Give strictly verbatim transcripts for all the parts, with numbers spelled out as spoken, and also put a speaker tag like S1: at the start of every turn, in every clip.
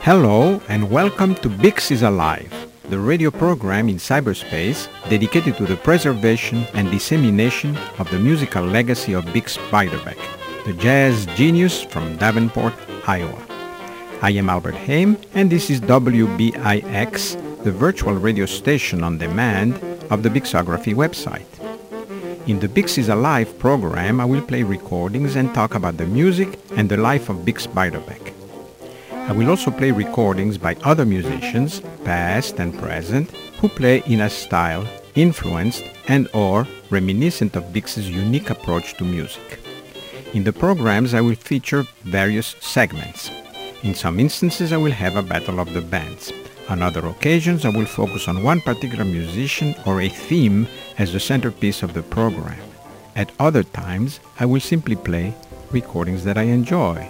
S1: Hello and welcome to Bix is Alive, the radio program in cyberspace dedicated to the preservation and dissemination of the musical legacy of Bix Beiderbecke, the jazz genius from Davenport, Iowa. I am Albert Haim and this is W B I X, the virtual radio station on demand of the Bixography website. In the Bix is Alive program, I will play recordings and talk about the music and the life of Bix Beiderbecke. I will also play recordings by other musicians, past and present, who play in a style influenced and or reminiscent of Bix's unique approach to music. In the programs, I will feature various segments. In some instances, I will have a battle of the bands. On other occasions, I will focus on one particular musician or a theme as the centerpiece of the program. At other times, I will simply play recordings that I enjoy.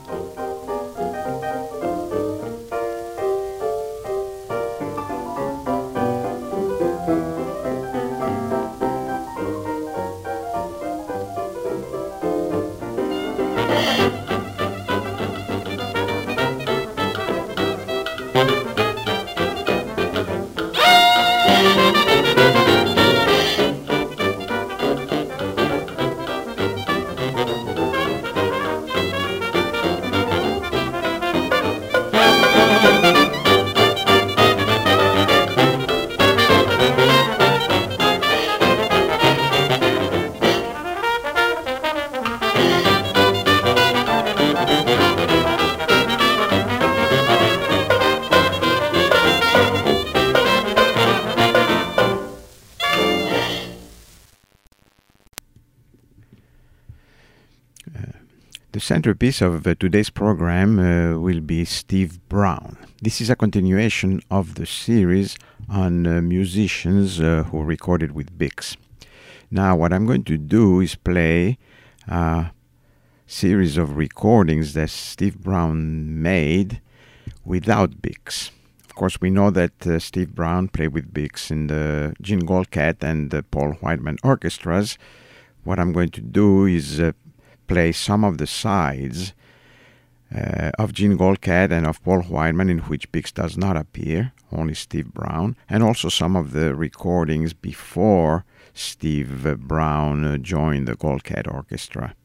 S1: The centerpiece of uh, today's program uh, will be Steve Brown. This is a continuation of the series on uh, musicians uh, who recorded with Bix. Now, what I'm going to do is play a series of recordings that Steve Brown made without Bix. Of course, we know that uh, Steve Brown played with Bix in the Gene Goldcat and the Paul Whiteman orchestras. What I'm going to do is uh, play some of the sides uh, of Gene Goldcat and of Paul Whiteman in which Bix does not appear, only Steve Brown, and also some of the recordings before Steve uh, Brown uh, joined the Goldcat Orchestra.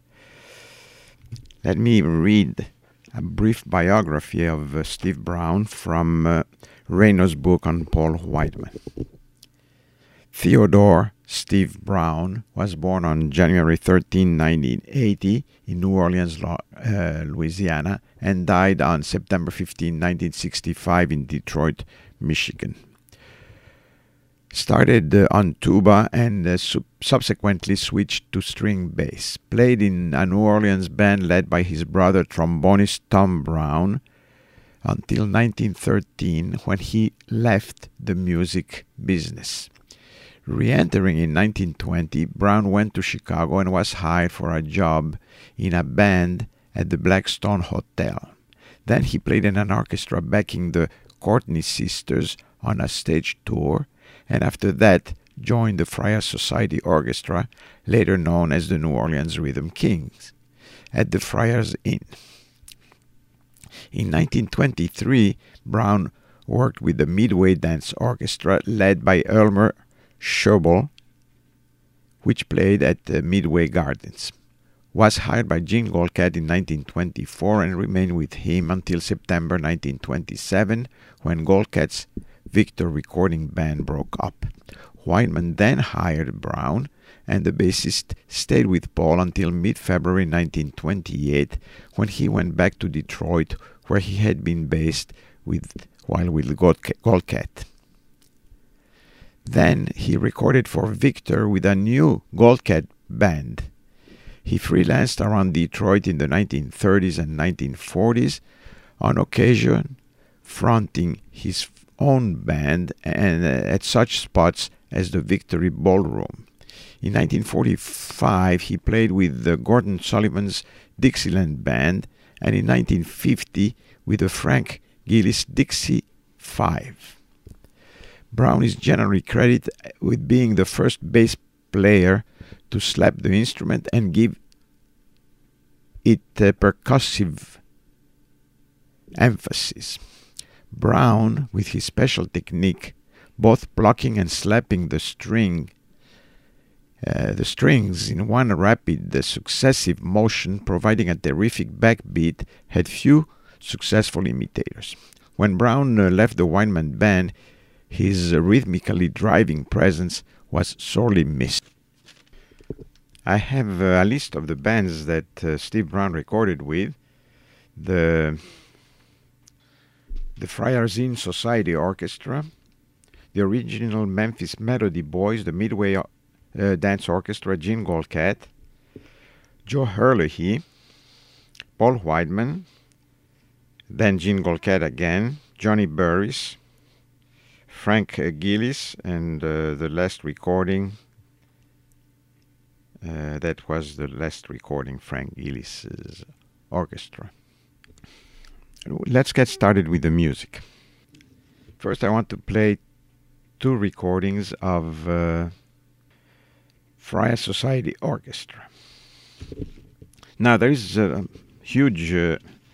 S1: Let me read a brief biography of uh, Steve Brown from uh, Reynaud's book on Paul Whiteman. Theodore Steve Brown was born on January thirteenth, nineteen eighty in New Orleans, uh, Louisiana, and died on September fifteenth, nineteen sixty-five in Detroit, Michigan. Started uh, on tuba and uh, sub- subsequently switched to string bass. Played in a New Orleans band led by his brother trombonist Tom Brown until nineteen thirteen, when he left the music business. Re-entering in nineteen twenty, Brown went to Chicago and was hired for a job in a band at the Blackstone Hotel. Then he played in an orchestra backing the Courtney Sisters on a stage tour, and after that joined the Friar Society Orchestra, later known as the New Orleans Rhythm Kings, at the Friars Inn. In nineteen twenty-three, Brown worked with the Midway Dance Orchestra led by Elmer Schobel, which played at the Midway Gardens. Was hired by Gene Goldcat in nineteen twenty-four and remained with him until September nineteen twenty-seven, when Goldcat's Victor recording band broke up. Whiteman then hired Brown, and the bassist stayed with Paul until mid-February nineteen twenty-eight, when he went back to Detroit, where he had been based with while with Goldcat. Then he recorded for Victor with a new Goldcat band. He freelanced around Detroit in the nineteen thirties and nineteen forties, on occasion fronting his own band and uh, at such spots as the Victory Ballroom. In nineteen forty-five, he played with the Gordon Sullivan's Dixieland Band, and in nineteen fifty with the Frank Gillis Dixie Five. Brown is generally credited with being the first bass player to slap the instrument and give it a percussive emphasis.
S2: Brown, with his special technique, both plucking and slapping the string, uh, the strings in one rapid uh, successive motion, providing a terrific backbeat, had few successful imitators. When Brown uh, left the Weinman band, his uh, rhythmically driving presence was sorely missed. I have uh, a list of the bands that uh, Steve Brown recorded with. The the Friars Inn Society Orchestra, the original Memphis Melody Boys, the Midway uh, Dance Orchestra, Gene Goldcat, Joe Herlihy, Paul Whiteman, then Gene Goldcat again, Johnny Burris, Frank uh, Gillis, and uh, the last recording, uh, that was the last recording, Frank Gillis's orchestra. Let's get started with the music. First, I want to play two recordings of uh, Friars Society Orchestra. Now, there is a huge uh,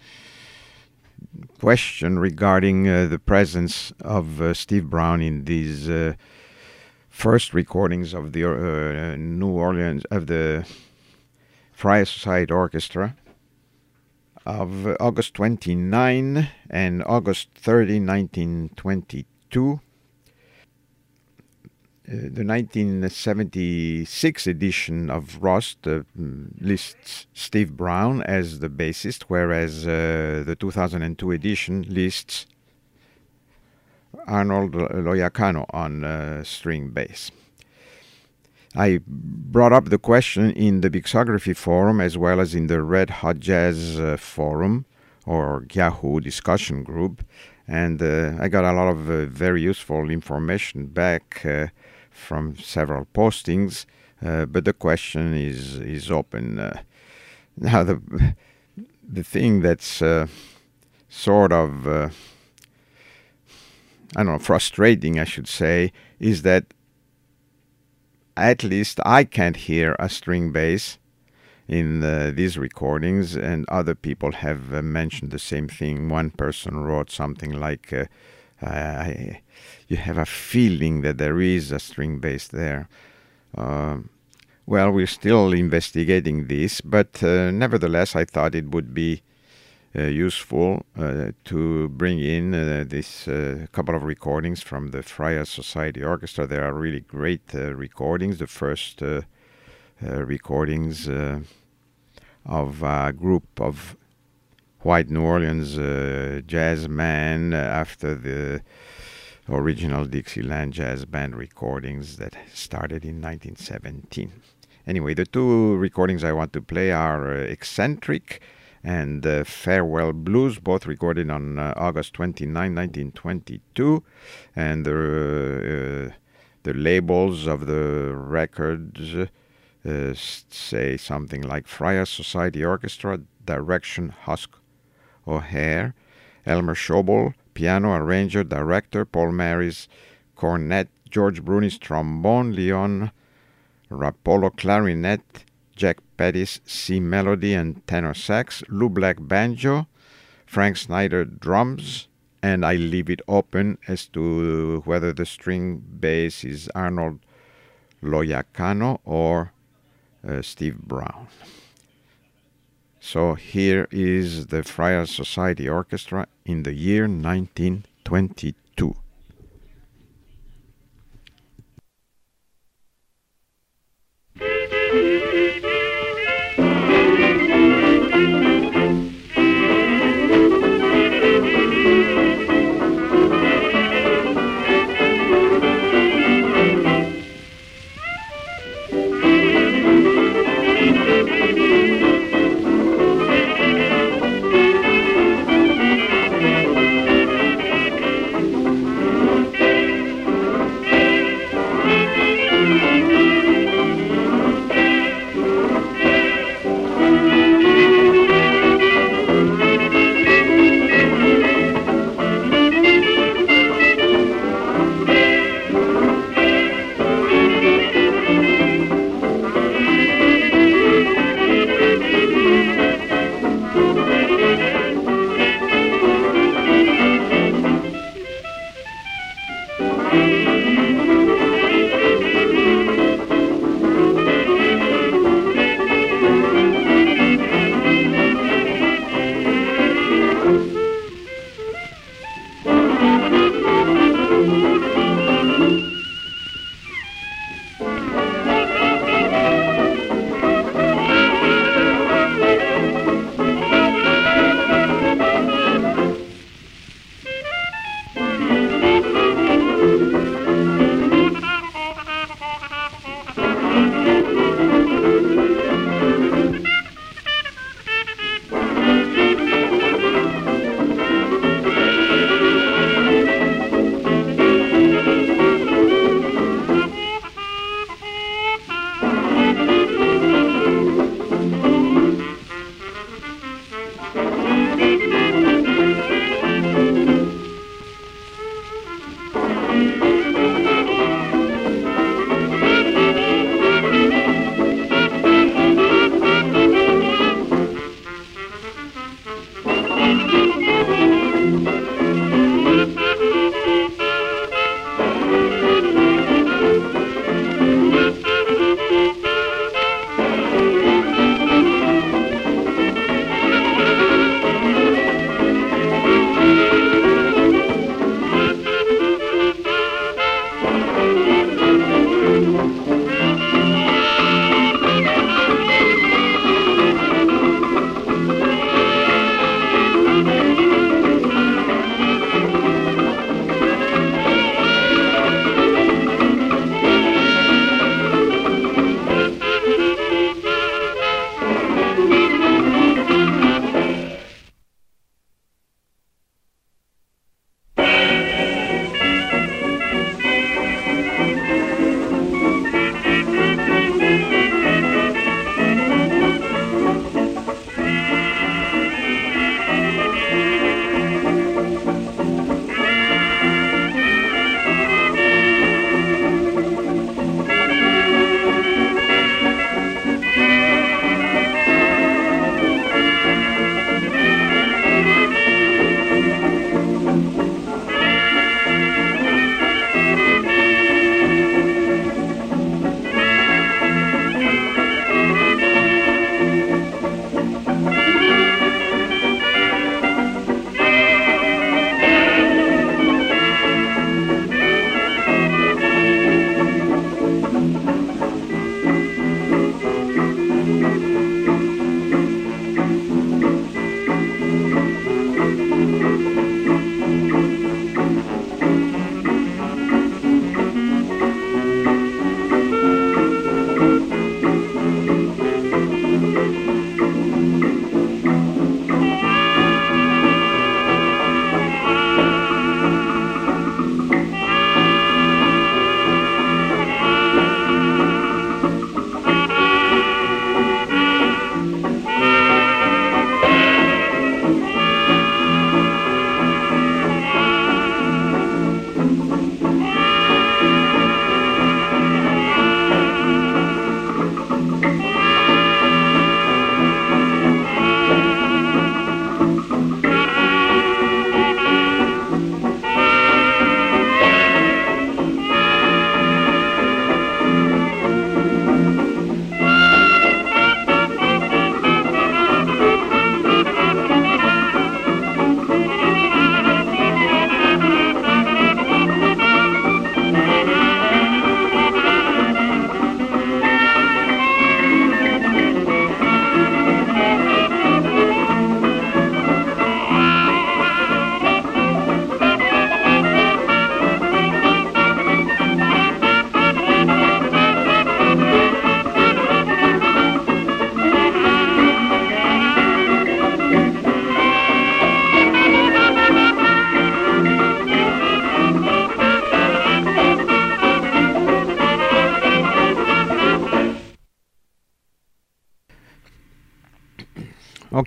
S2: question regarding uh, the presence of uh, Steve Brown in these uh, first recordings of the uh, New Orleans, of the Friars Society Orchestra, of uh, August twenty-ninth and August thirtieth, nineteen twenty-two. Uh, the nineteen seventy-six edition of Rust uh, lists Steve Brown as the bassist, whereas uh, the two thousand two edition lists Arnold Loiacano on uh, string bass. I brought up the question in the Bixography forum as well as in the Red Hot Jazz uh, forum or Yahoo discussion group, and uh, I got a lot of uh, very useful information back uh, from several postings, uh, but the question is is open. Uh, now the the thing that's uh, sort of uh, I don't know, frustrating, I should say, is that at least I can't hear a string bass in uh, these recordings, and other people have uh, mentioned the same thing. One person wrote something like, uh, I, you have a feeling that there is a string bass there. Uh, well, we're still investigating this, but uh, nevertheless, I thought it would be Uh, useful uh, to bring in uh, this uh, couple of recordings from the Friars Society Orchestra. They are really great uh, recordings. The first uh, uh, recordings uh, of a group of white New Orleans uh, jazz men uh, after the original Dixieland Jazz Band recordings that started in nineteen seventeen. Anyway, the two recordings I want to play are uh, Eccentric and uh, Farewell Blues, both recorded on uh, August twenty-ninth, nineteen twenty-two, and the, uh, the labels of the records uh, say something like Friars Society Orchestra, Direction Husk O'Hare, Elmer Schobel, piano, arranger, director, Paul Maris, cornet, George Brunis, trombone, Leon Rapolo, clarinet, Jack Pettis, C melody and tenor sax, Lou Black banjo, Frank Snyder drums, and I leave it open as to whether the string bass is Arnold Loiacano or uh, Steve Brown. So here is the Friars Society Orchestra in the year nineteen twenty-two.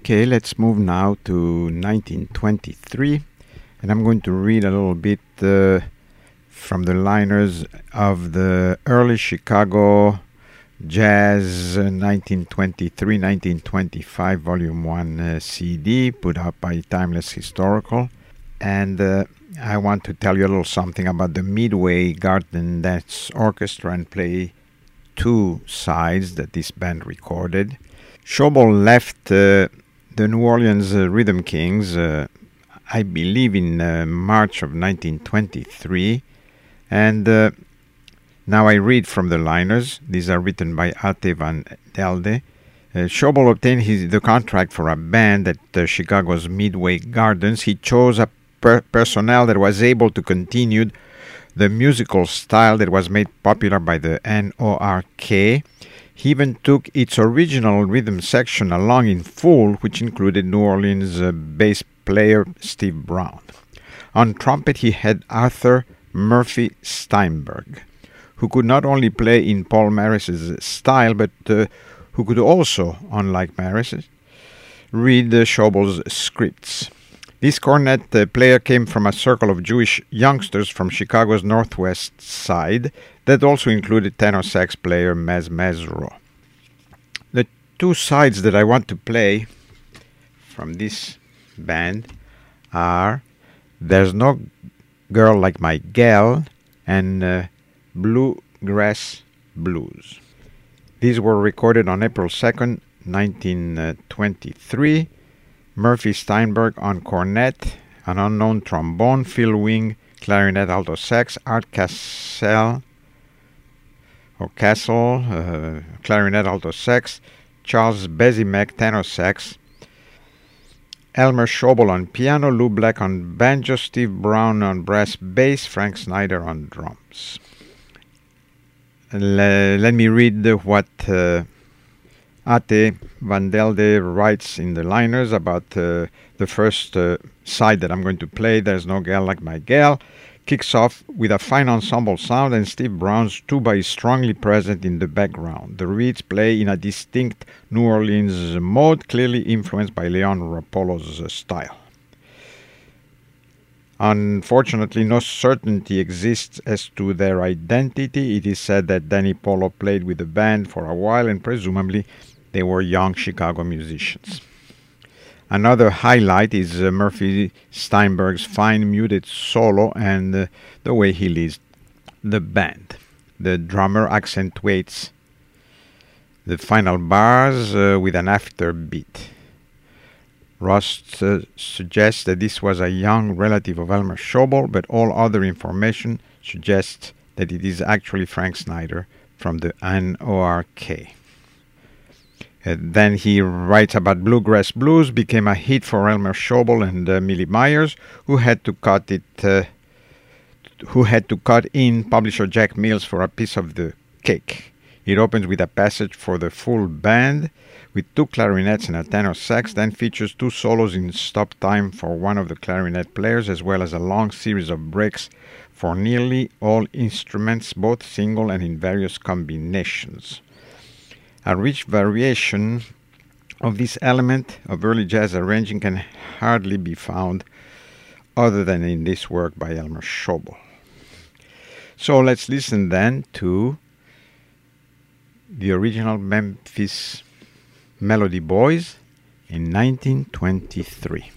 S2: Okay, let's move now to nineteen twenty-three, and I'm going to read a little bit uh, from the liners of the early Chicago Jazz uh, nineteen twenty-three nineteen twenty-five Volume one uh, C D put out by Timeless Historical. And uh, I want to tell you a little something about the Midway Garden Dance Orchestra and play two sides that this band recorded. Schobel left uh, the New Orleans uh, Rhythm Kings, uh, I believe in uh, March of nineteen twenty-three, and uh, now I read from the liners. These are written by Ate Van Delde. Uh, Schobel obtained his, the contract for a band at uh, Chicago's Midway Gardens. He chose a per- personnel that was able to continue the musical style that was made popular by the N O R K. He even took its original rhythm section along in full, which included New Orleans uh, bass player Steve Brown. On trumpet, he had Arthur Murphy Steinberg, who could not only play in Paul Maris's style, but uh, who could also, unlike Maris, read uh, Schobel's scripts. This cornet uh, player came from a circle of Jewish youngsters from Chicago's northwest side that also included tenor sax player Mez Mesro. The two sides that I want to play from this band are There's No Girl Like My Gal and uh, Bluegrass Blues. These were recorded on April second, nineteen twenty-three. Murphy Steinberg on cornet, an unknown trombone, Phil Wing, clarinet, alto sax, Art Cassell, or Castle, uh, clarinet, alto sax, Charles Bezimek, tenor sax, Elmer Schobel on piano, Lou Black on banjo, Steve Brown on brass bass, Frank Snyder on drums. Le- let me read what uh, Ate Van Delde writes in the liners about uh, the first uh, side that I'm going to play, There's No Gal Like My Gal. Kicks off with a fine ensemble sound, and Steve Brown's tuba is strongly present in the background. The reeds play in a distinct New Orleans mode, clearly influenced by Leon Rapolo's uh, style. Unfortunately, no certainty exists as to their identity. It is said that Danny Polo played with the band for a while, and presumably they were young Chicago musicians. Another highlight is uh, Murphy Steinberg's fine muted solo and uh, the way he leads the band. The drummer accentuates the final bars uh, with an afterbeat. Ross uh, suggests that this was a young relative of Elmer Schobel, but all other information suggests that it is actually Frank Snyder from the N O R K. Uh, then he writes about Bluegrass Blues, became a hit for Elmer Schobel and uh, Millie Myers, who had to cut it, uh, who had to cut in publisher Jack Mills for a piece of the cake. It opens with a passage for the full band, with two clarinets and a tenor sax, then features two solos in stop time for one of the clarinet players, as well as a long series of breaks for nearly all instruments, both single and in various combinations. A rich variation of this element of early jazz arranging can hardly be found other than in this work by Elmer Schobel. So let's listen then to the original Memphis Melody Boys in nineteen twenty-three.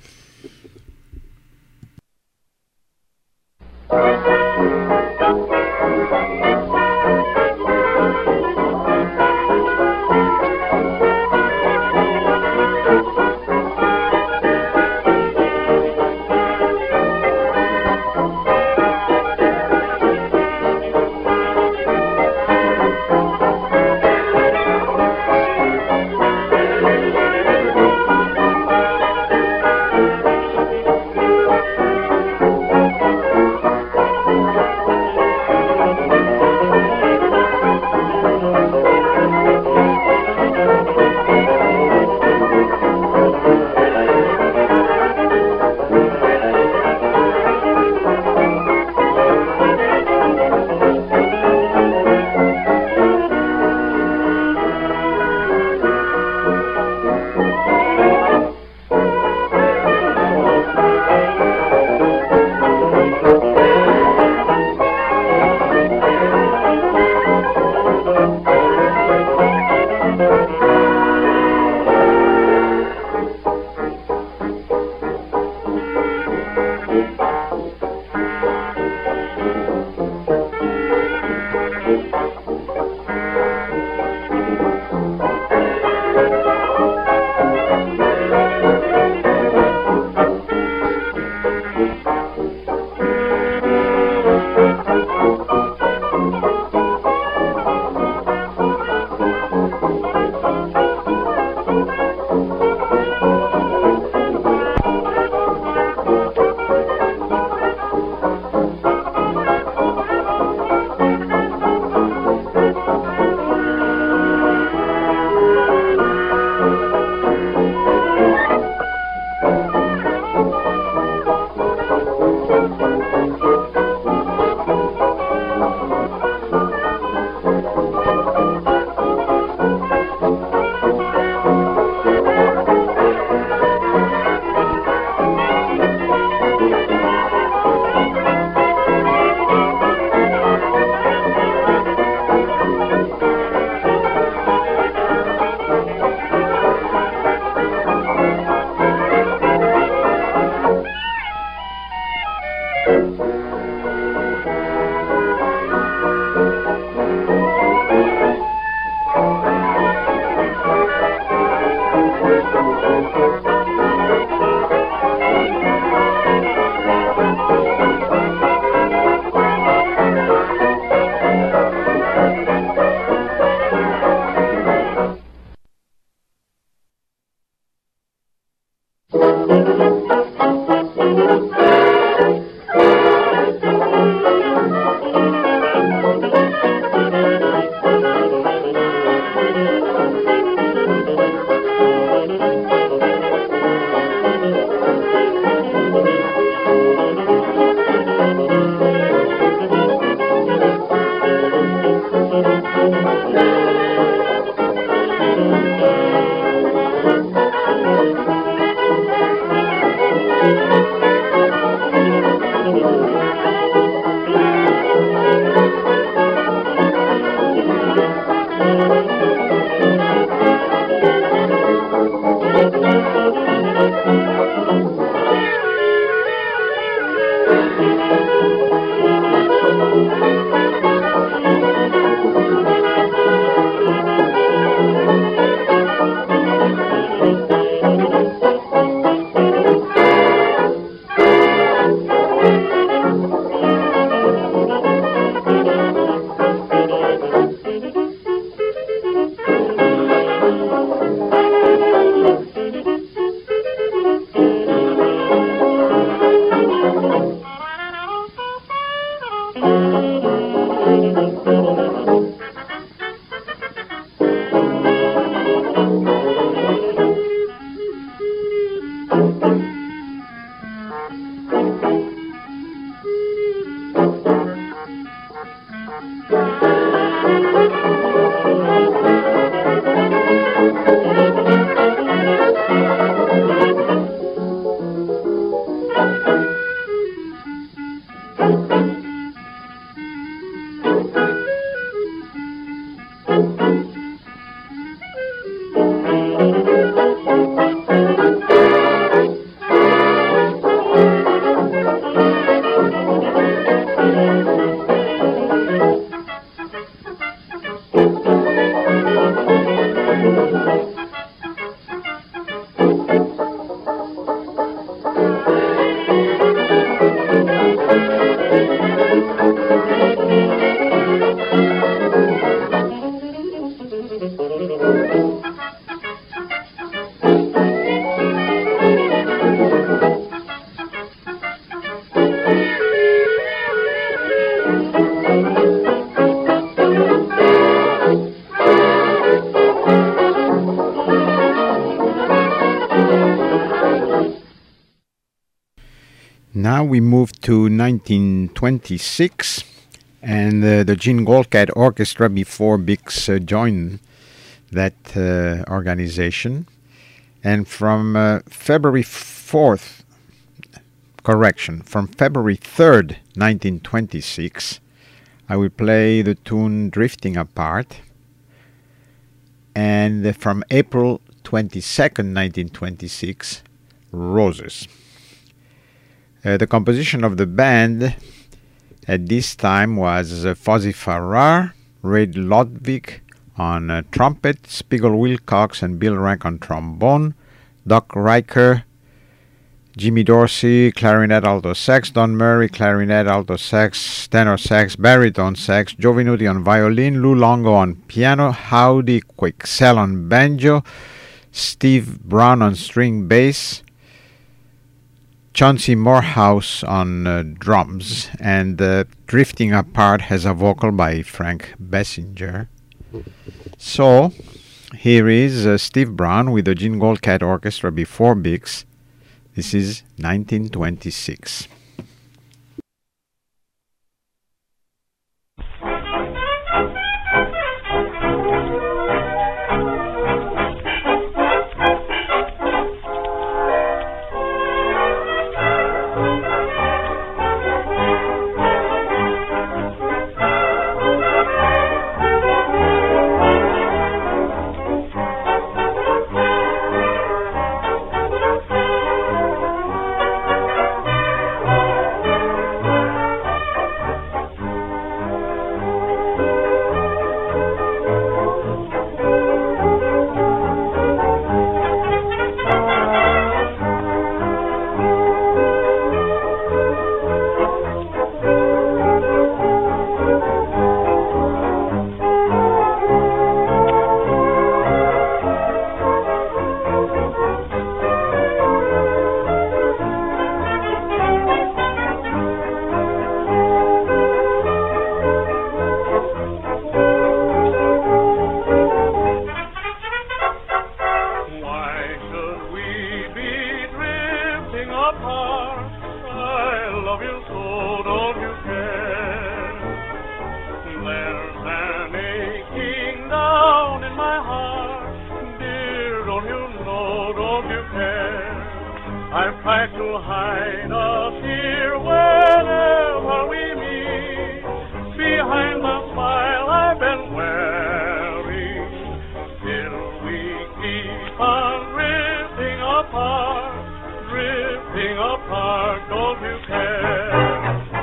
S2: Now we move to nineteen twenty-six, and uh, the Gene Goldcat Orchestra before Bix uh, joined that uh, organization. And from uh, February fourth, correction, from February third, nineteen twenty-six, I will play the tune Drifting Apart. And from April twenty-second, nineteen twenty-six, Roses. Uh, the composition of the band at this time was uh, Fozzie Farrar, Ray Ludwig on uh, trumpet, Spiegel Wilcox and Bill Rank on trombone, Doc Riker, Jimmy Dorsey, clarinet, alto sax, Don Murray, clarinet, alto sax, tenor sax, baritone sax, Joe Venuti on violin, Lou Longo on piano, Howdy Quixell on banjo, Steve Brown on string bass, Chauncey Morehouse on uh, drums, and uh, Drifting Apart has a vocal by Frank Bessinger. So, here is uh, Steve Brown with the Gene Goldcat Orchestra before Bix. This is nineteen twenty-six.
S3: Thank you. apart. I love you so, don't you care? There's an aching down in my heart. Dear, don't you know, don't you care? I've tried to hide us here whenever we meet, behind the smile I've been wearing. Still we keep on drifting apart, drifting apart, don't you care?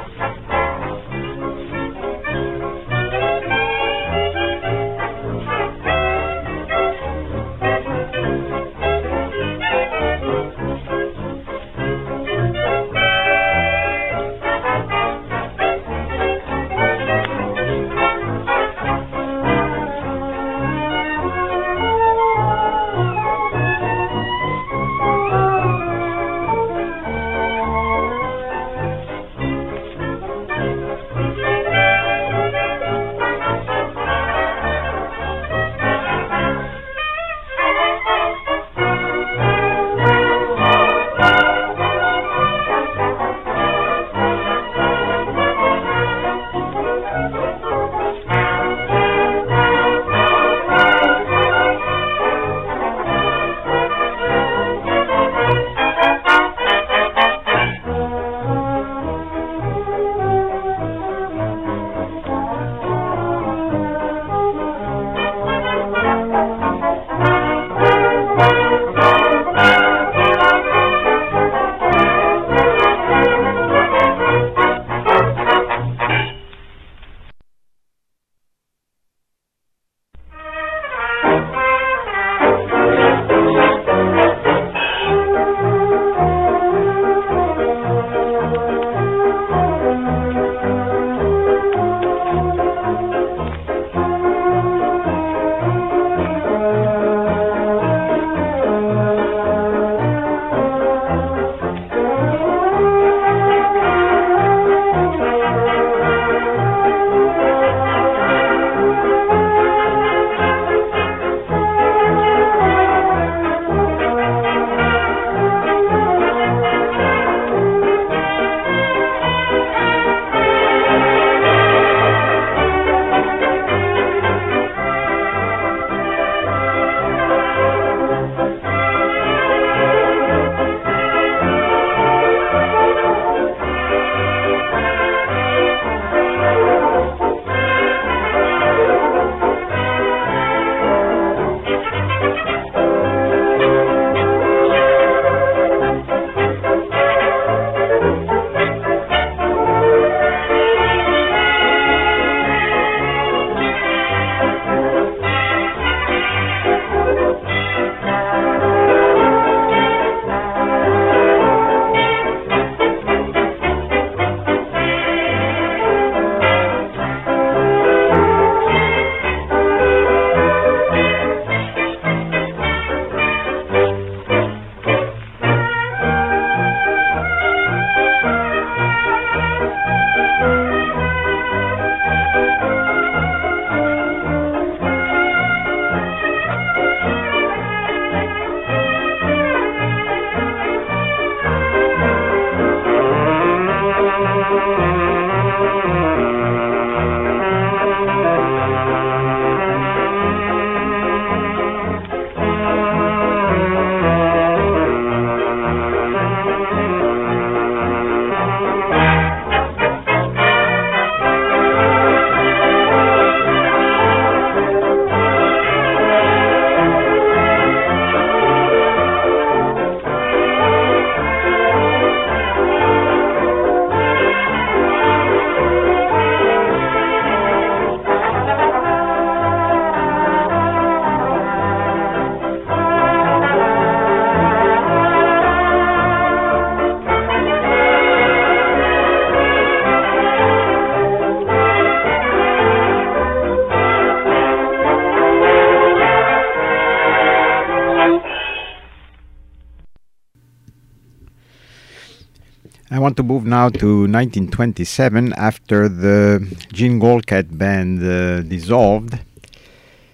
S2: I want to move now to nineteen twenty-seven, after the Gene Goldcat band uh, dissolved.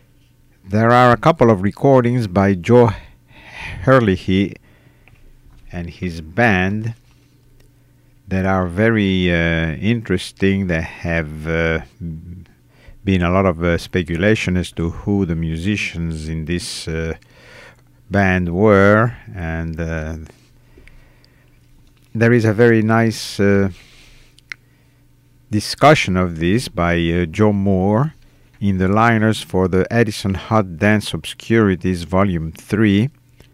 S2: There are a couple of recordings by Joe Herlihy and his band that are very uh, interesting. There have uh, been a lot of uh, speculation as to who the musicians in this uh, band were, and uh, there is a very nice uh, discussion of this by uh, Joe Moore in the liners for the Edison Hot Dance Obscurities Volume three.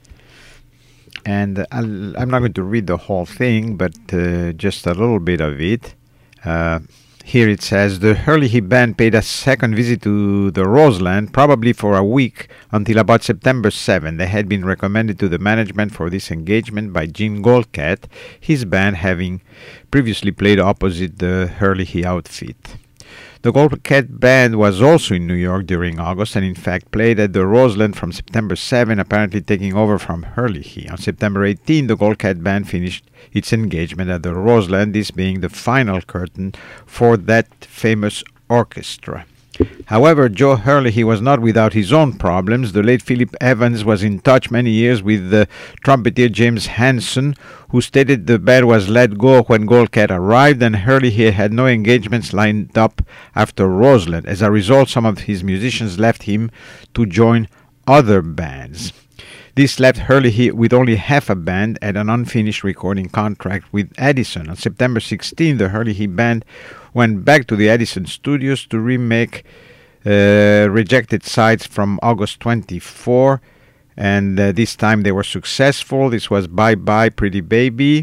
S2: And I'll, I'm not going to read the whole thing, but uh, just a little bit of it. Uh, here it says, the Hurley Band paid a second visit to the Roseland, probably for a week, until about September seventh. They had been recommended to the management for this engagement by Gene Goldcat, his band having previously played opposite the Hurley outfit. The Goldcat Band was also in New York during August and in fact played at the Roseland from September seventh, apparently taking over from Hurley. On September eighteenth, the Goldcat Band finished its engagement at the Roseland, this being the final curtain for that famous orchestra. However, Joe Hurley was not without his own problems. The late Philip Evans was in touch many years with the trumpeter James Hanson, who stated the band was let go when Goldcat arrived, and Hurley had no engagements lined up after Roseland. As a result, some of his musicians left him to join other bands. This left Hurley with only half a band and an unfinished recording contract with Edison. On September sixteenth, the Hurley Band went back to the Edison studios to remake uh, Rejected Sides from August twenty-fourth, and uh, this time they were successful. This was Bye Bye Pretty Baby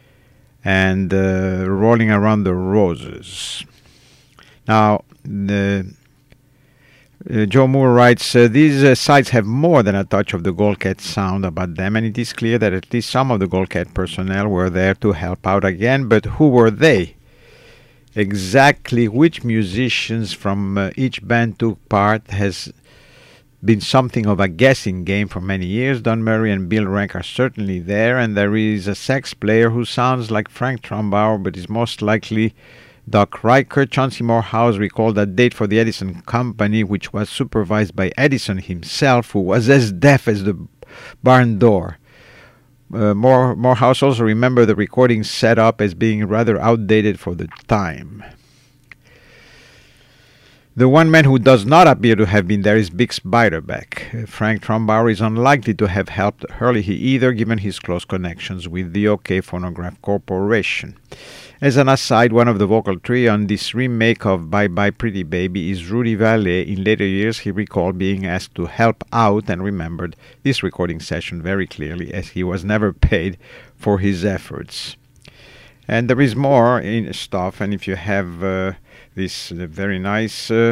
S2: and uh, Rolling Around the Roses. Now, the Uh, Joe Moore writes, uh, these uh, sides have more than a touch of the Goldcat sound about them, and it is clear that at least some of the Goldcat personnel were there to help out again, but who were they? Exactly which musicians from uh, each band took part has been something of a guessing game for many years. Don Murray and Bill Rank are certainly there, and there is a sax player who sounds like Frank Trumbauer, but is most likely Doc Riker. Chauncey Morehouse recalled a date for the Edison Company, which was supervised by Edison himself, who was as deaf as the barn door. Uh, More, Morehouse also remembered the recording setup as being rather outdated for the time. The one man who does not appear to have been there is Bix Beiderbecke. Uh, Frank Trumbauer is unlikely to have helped Hurley either, given his close connections with the OK Phonograph Corporation. As an aside, one of the vocal trio on this remake of Bye Bye Pretty Baby is Rudy Vallee. In later years, he recalled being asked to help out and remembered this recording session very clearly, as he was never paid for his efforts. And there is more in stuff, and if you have uh, this uh, very nice uh,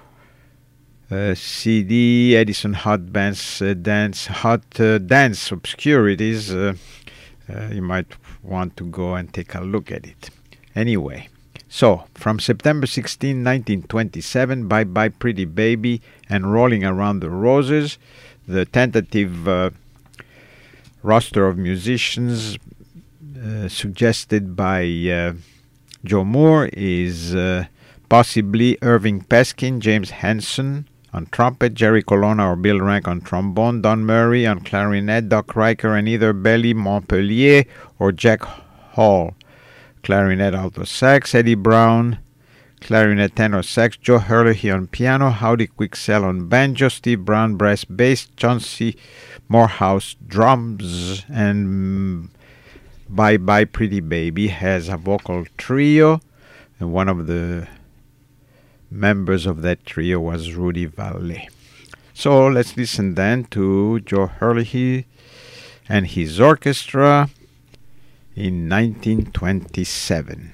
S2: uh, C D, Edison Hot Bands uh, Dance Hot uh, Dance Obscurities, uh, uh, you might want to go and take a look at it. Anyway, so from September sixteenth, nineteen twenty-seven, Bye Bye Pretty Baby and Rolling Around the Roses, the tentative uh, roster of musicians uh, suggested by uh, Joe Moore is uh, possibly Irving Peskin, James Hanson on trumpet, Jerry Colonna or Bill Rank on trombone, Don Murray on clarinet, Doc Riker and either Belly Montpellier or Jack Hall, clarinet alto sax, Eddie Brown, clarinet tenor sax, Joe Hurley on piano, Howdy Quicksell on banjo, Steve Brown brass bass, Chauncey Morehouse drums, and Bye Bye Pretty Baby has a vocal trio, and one of the members of that trio was Rudy Vallee. So let's listen then to Joe Hurley and his orchestra in nineteen twenty-seven.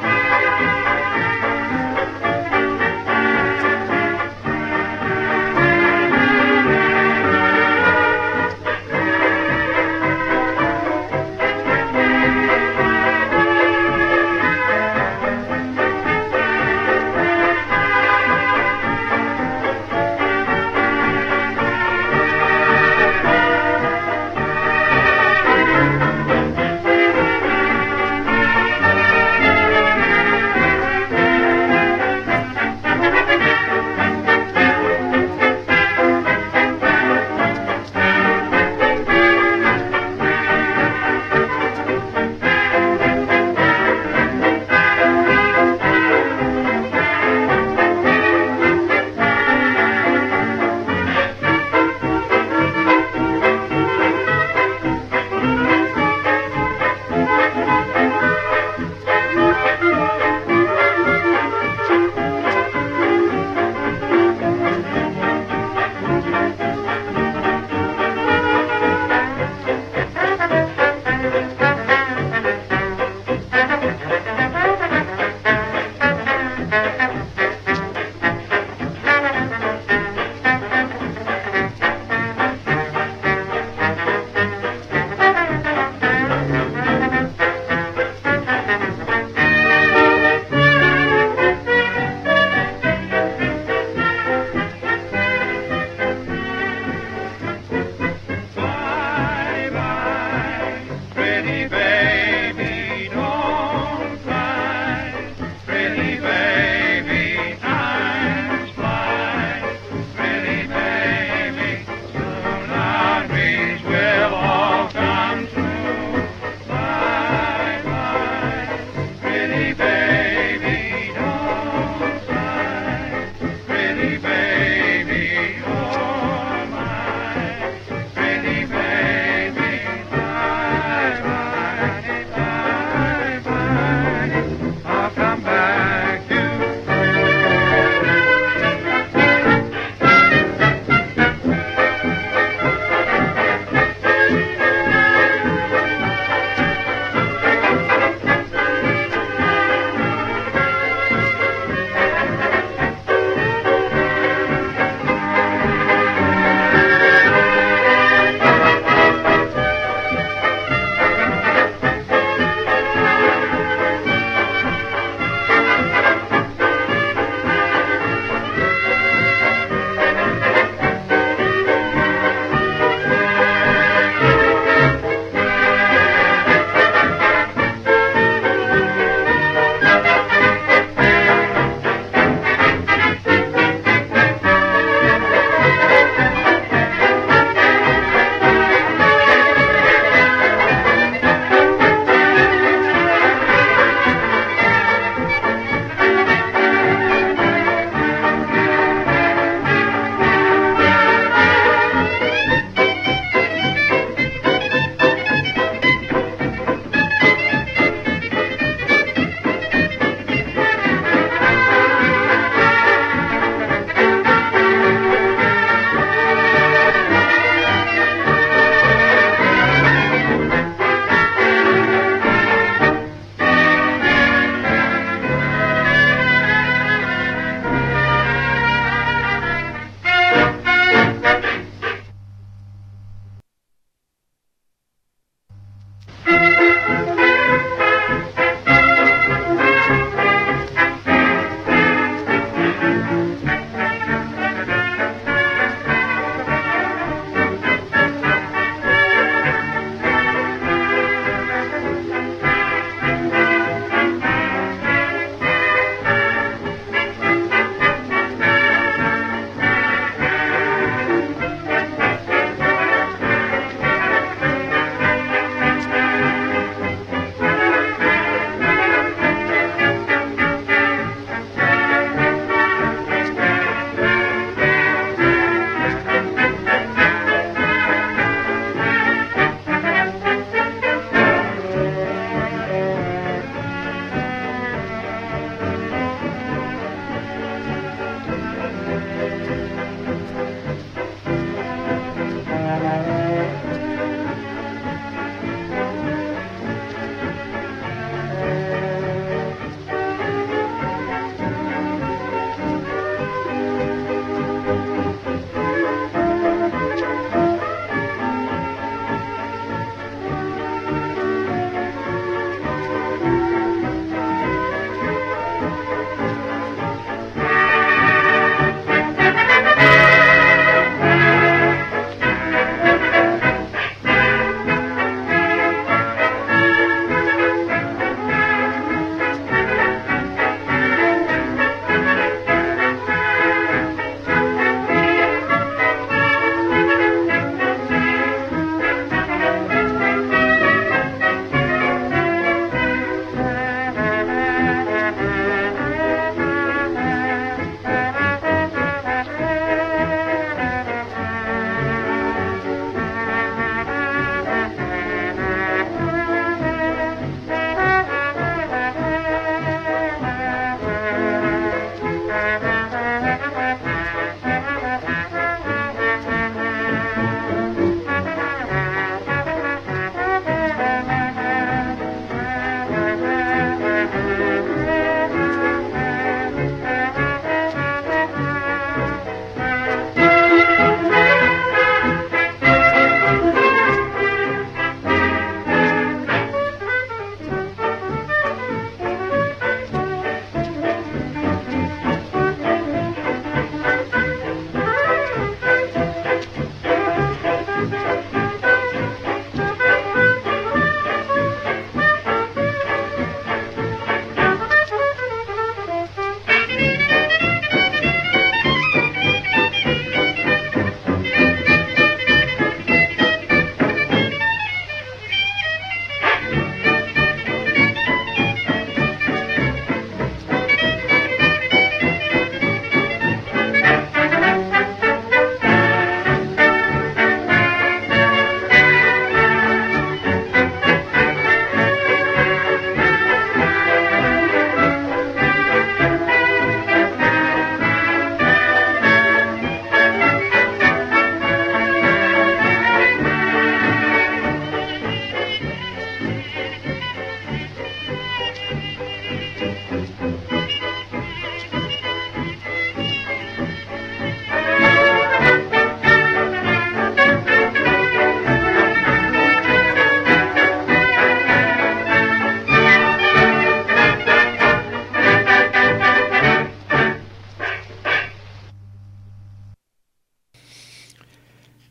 S3: Thank you.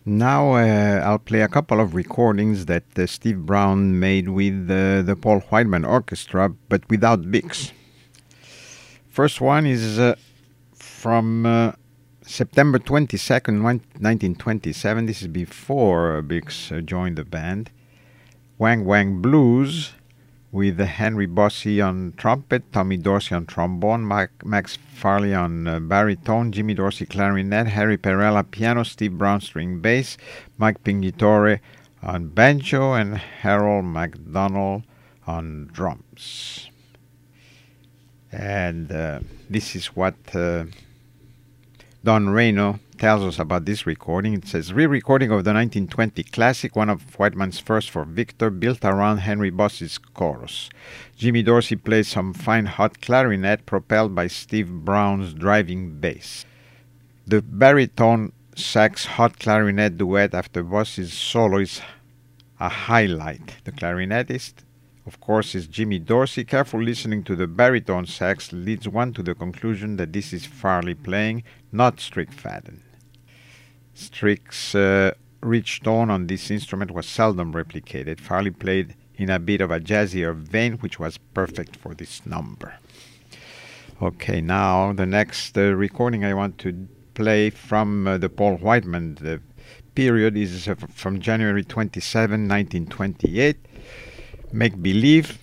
S2: Now uh, I'll play a couple of recordings that uh, Steve Brown made with uh, the Paul Whiteman Orchestra, but without Bix. First one is uh, from uh, September twenty-second, nineteen twenty-seven. This is before Bix uh, joined the band. Wang Wang Blues, with Henry Bossy on trumpet, Tommy Dorsey on trombone, Mike, Max Farley on uh, baritone, Jimmy Dorsey clarinet, Harry Perella piano, Steve Brown string bass, Mike Pingitore on banjo, and Harold McDonald on drums. And uh, this is what uh, Don Reno tells us about this recording. It says, re-recording of the nineteen twenty classic, one of Whiteman's first for Victor, built around Henry Bossy's chorus. Jimmy Dorsey plays some fine hot clarinet propelled by Steve Brown's driving bass. The baritone sax hot clarinet duet after Bossy's solo is a highlight. The clarinetist, of course, is Jimmy Dorsey. Careful listening to the baritone sax leads one to the conclusion that this is Farley playing, not Strick Fadden. Strick's uh, rich tone on this instrument was seldom replicated. Farley played in a bit of a jazzier vein, which was perfect for this number. Okay, now the next uh, recording I want to play from uh, the Paul Whiteman the period is uh, from January twenty-seventh, nineteen twenty-eight. Make Believe,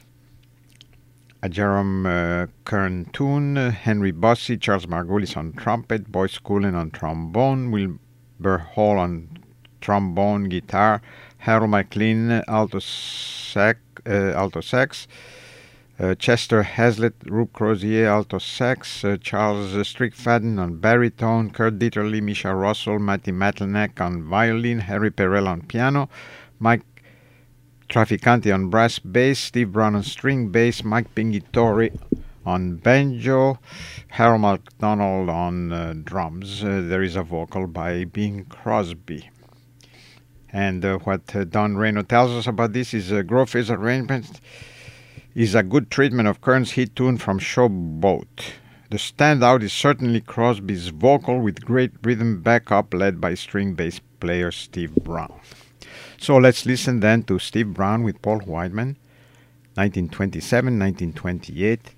S2: a Jerome uh, Kern tune, uh, Henry Bossy, Charles Margulis on trumpet, Boyce Cullen on trombone, Wilbur Hall on trombone, guitar, Harold McLean, alto, sac, uh, alto sax, uh, Chester Hazlett, Rube Crozier, alto sax, uh, Charles uh, Strickfaden on baritone, Kurt Dieterle, Misha Russell, Matty Matlanek on violin, Harry Perella on piano, Mike Traficante on brass bass, Steve Brown on string bass, Mike Pingitore on banjo, Harold McDonald on uh, drums. Uh, there is a vocal by Bing Crosby. And uh, what uh, Don Reno tells us about this is uh, Grove's arrangement is a good treatment of Kern's hit tune from Showboat. The standout is certainly Crosby's vocal with great rhythm backup led by string bass player Steve Brown. So let's listen then to Steve Brown with Paul Whiteman, nineteen twenty-seven, nineteen twenty-eight.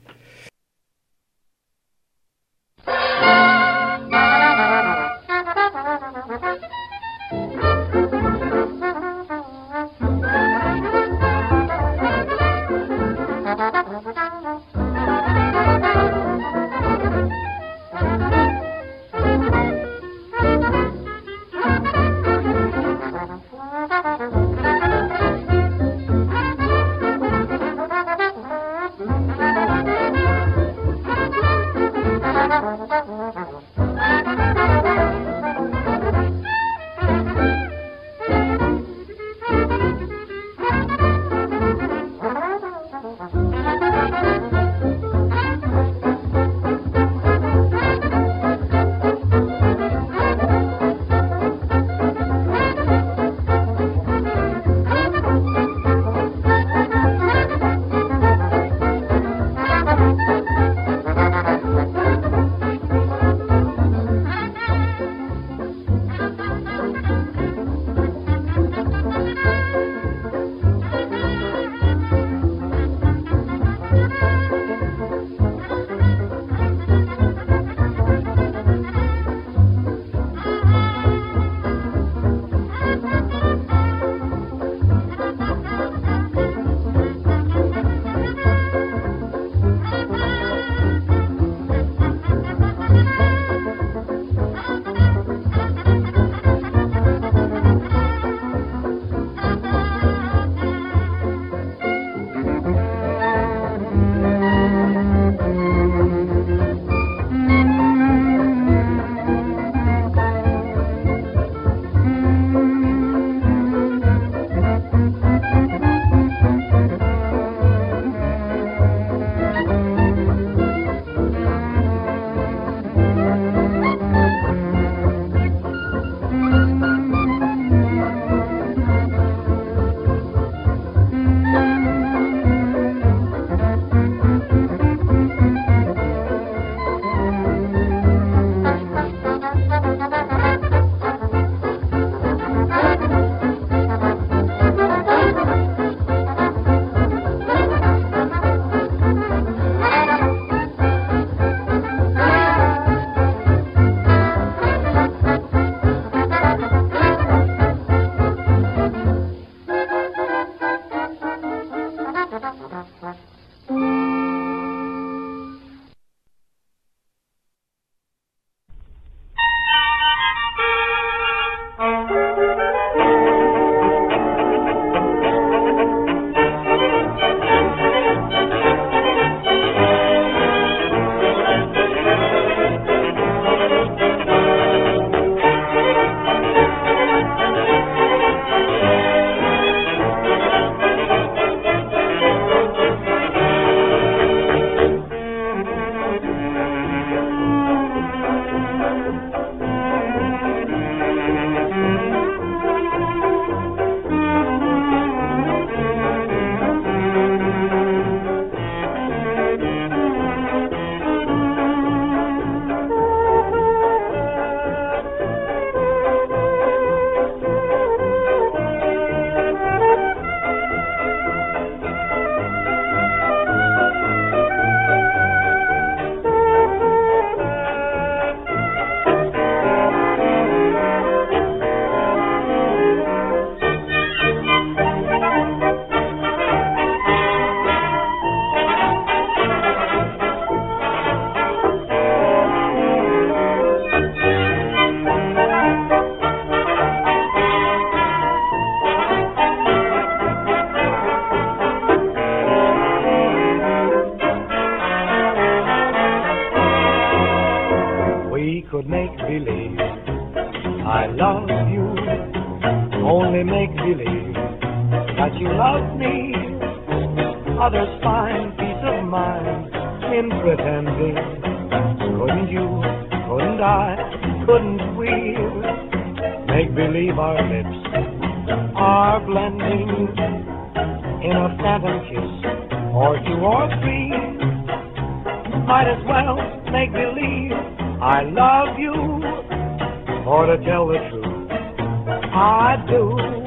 S4: we could make believe. I love you, only make believe that you love me. Others find peace of mind in pretending. Couldn't you, couldn't I, couldn't we make believe our lips are blending in a phantom kiss or two or three? Might as well make believe I love you, or to tell the truth, I do.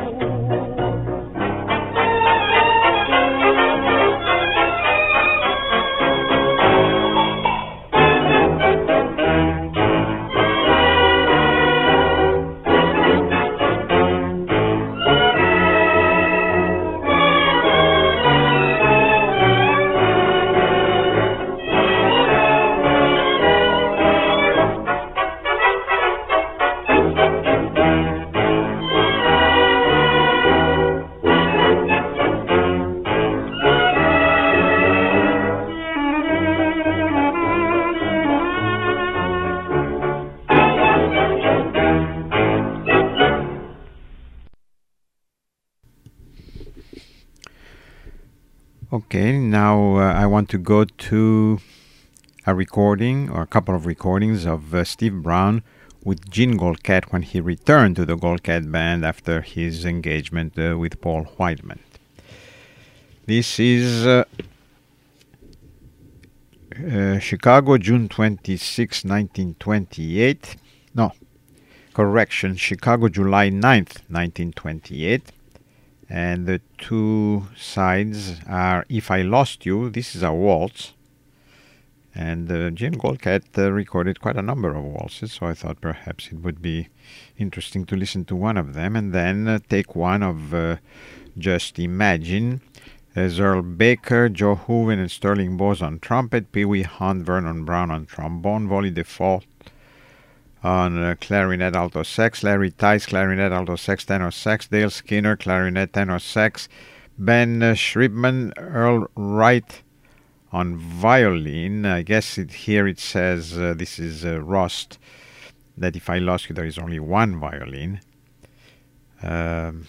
S2: Okay, now uh, I want to go to a recording, or a couple of recordings of uh, Steve Brown with Gene Goldskat when he returned to the Goldskat Band after his engagement uh, with Paul Whiteman. This is uh, uh, Chicago, June twenty-sixth, nineteen twenty-eight. No, correction, Chicago, July ninth, nineteen twenty-eight. And the two sides are If I Lost You. This is a waltz. And uh, Gene Goldskat uh, recorded quite a number of waltzes, so I thought perhaps it would be interesting to listen to one of them. And then uh, take one of uh, Just Imagine. There's Earl Baker, Joe Hooven, and Sterling Bose on trumpet, Pee Wee Hunt, Vernon Brown on trombone, Wally Default on uh, clarinet, alto sax, Larry Tice, clarinet, alto sax, tenor sax, Dale Skinner, clarinet, tenor sax, Ben uh, Shribman, Earl Wright on violin. I guess it, here it says, uh, this is uh, Rust, that If I Lost You, there is only one violin. Um,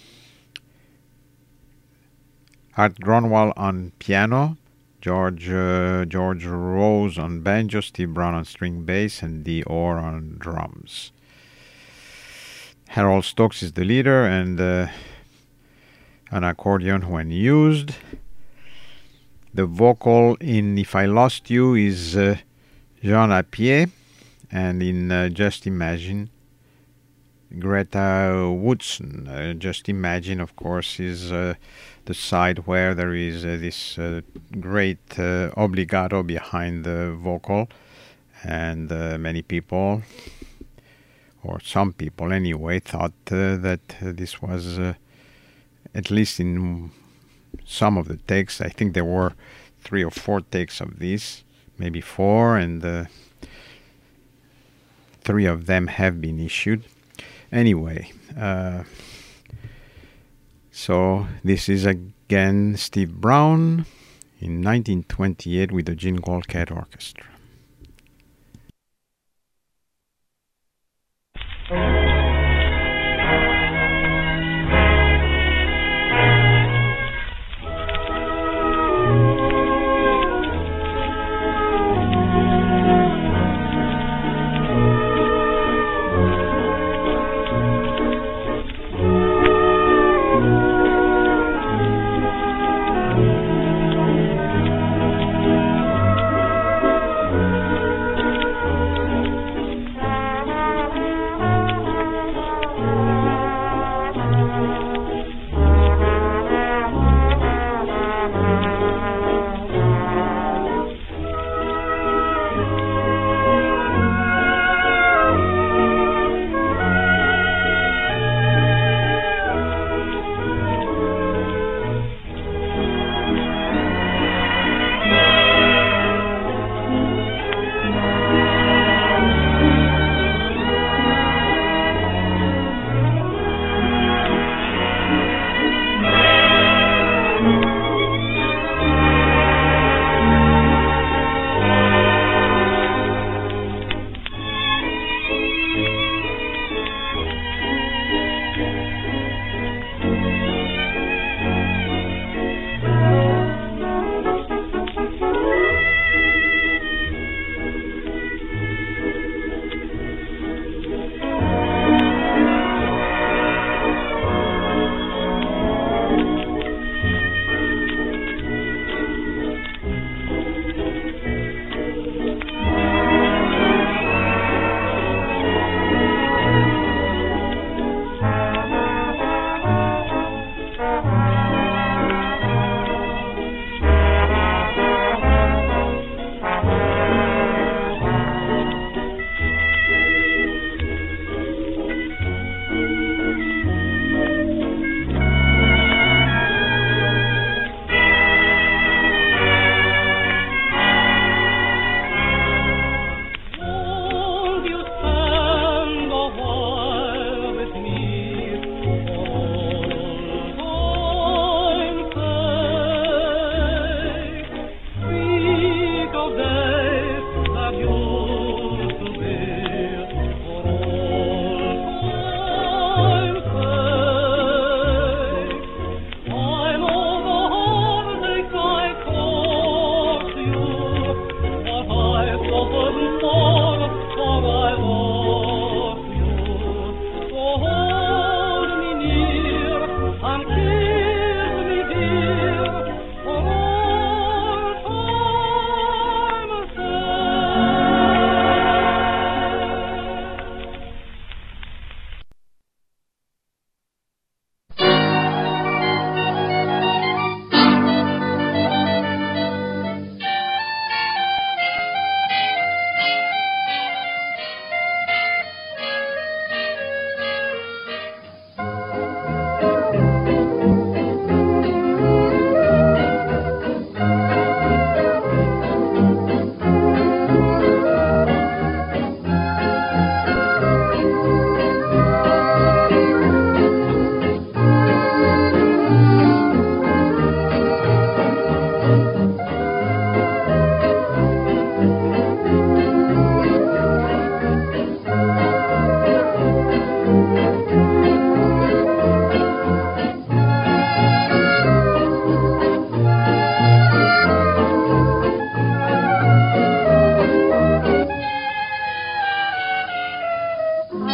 S2: Art Gronwall on piano, George uh, George Rose on banjo, Steve Brown on string bass, and Dee Orr on drums. Harold Stokes is the leader, and uh, an accordion when used. The vocal in If I Lost You is uh, Jean Lapierre, and in uh, Just Imagine, Greta Woodson. Uh, Just Imagine, of course, is uh, the side where there is uh, this uh, great uh, obligato behind the vocal, and uh, many people, or some people anyway, thought uh, that uh, this was, uh, at least in some of the takes, I think there were three or four takes of this, maybe four, and uh, three of them have been issued. Anyway, uh, so this is again Steve Brown in nineteen twenty-eight with the Gene Goldskat Orchestra.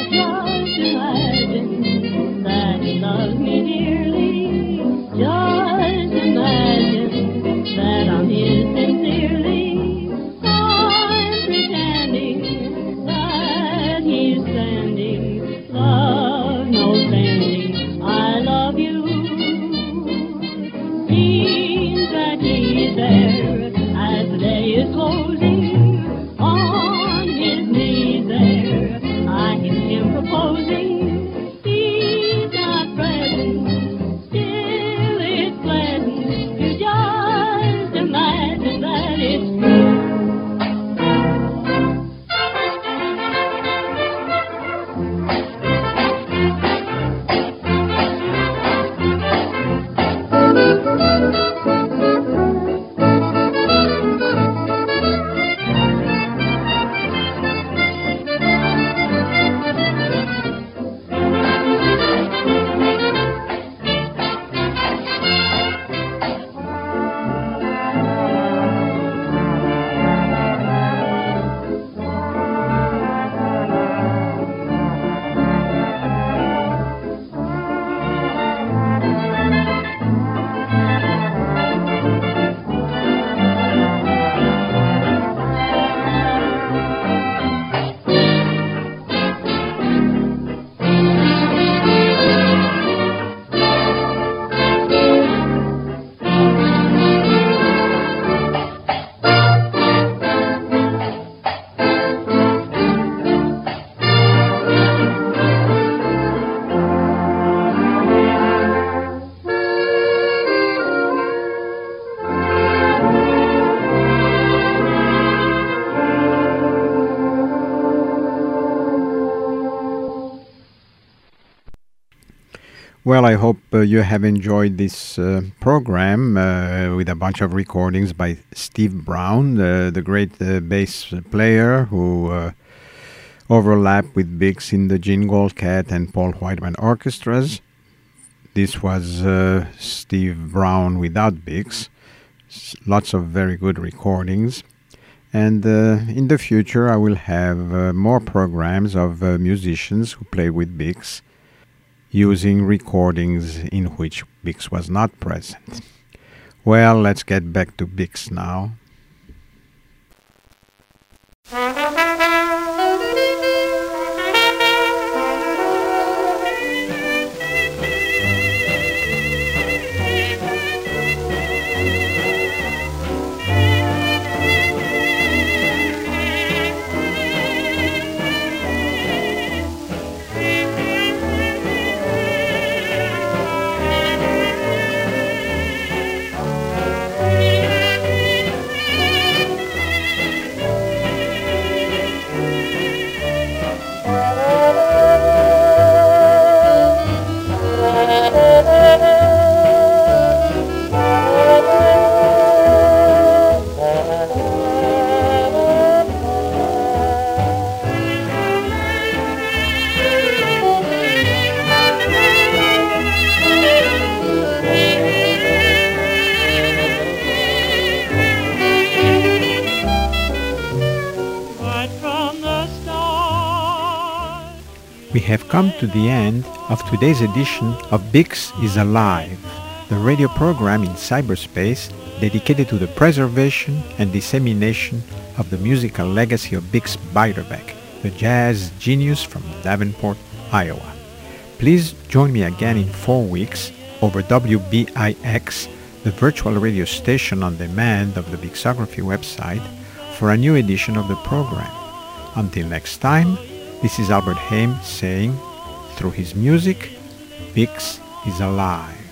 S1: Well, I hope uh, you have enjoyed this uh, program uh, with a bunch of recordings by Steve Brown, uh, the great uh, bass player who uh, overlapped with Bix in the Gene Goldcat and Paul Whiteman orchestras. This was uh, Steve Brown without Bix. S- lots of very good recordings. And uh, in the future, I will have uh, more programs of uh, musicians who play with Bix, using recordings in which Bix was not present. Well, let's get back to Bix now. We have come to the end of today's edition of Bix is Alive, the radio program in cyberspace dedicated to the preservation and dissemination of the musical legacy of Bix Beiderbecke, the jazz genius from Davenport, Iowa. Please join me again in four weeks over W B I X, the virtual radio station on demand of the Bixography website, for a new edition of the program. Until next time, this is Albert Haim saying, through his music, Bix is alive.